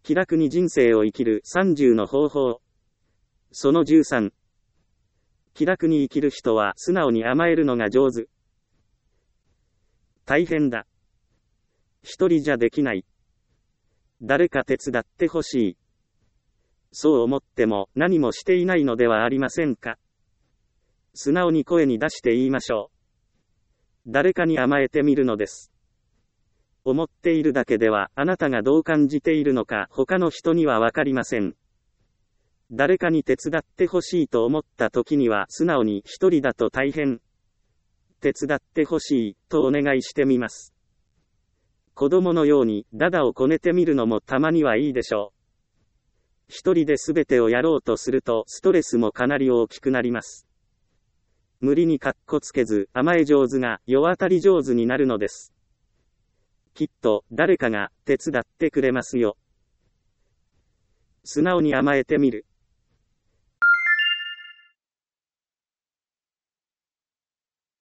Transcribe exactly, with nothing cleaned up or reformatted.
気楽に人生を生きるさんじゅうの方法。そのじゅうさん。気楽に生きる人は素直に甘えるのが上手。大変だ。一人じゃできない。誰か手伝ってほしい。そう思っても何もしていないのではありませんか。素直に声に出して言いましょう。誰かに甘えてみるのです。思っているだけではあなたがどう感じているのか他の人にはわかりません。誰かに手伝ってほしいと思った時には素直に一人だと大変。手伝ってほしいとお願いしてみます。子供のようにダダをこねてみるのもたまにはいいでしょう。一人で全てをやろうとするとストレスもかなり大きくなります。無理にかっこつけず甘え上手が世渡り上手になるのです。きっと誰かが手伝ってくれますよ。素直に甘えてみる。